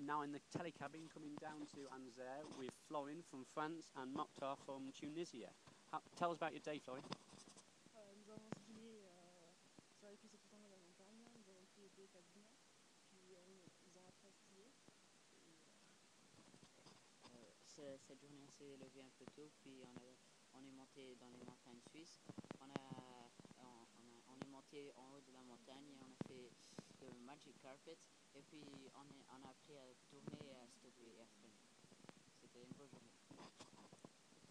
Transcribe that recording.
now in the telecabin coming down to Anzer with Florin from France and Mokhtar from Tunisia. Tell us about your day, Florin. Nous avons skié, sur les pistes tout en haut de la montagne, nous avons pris 2 cabines, puis ils ont après skié. Cette journée on s'est levé un peu tôt, puis on est monté dans les montagnes suisses. On est monté en haut de la montagne et on a fait le Magic Carpet, et puis on a appris à tourner et à stopper après. C'était une bonne journée.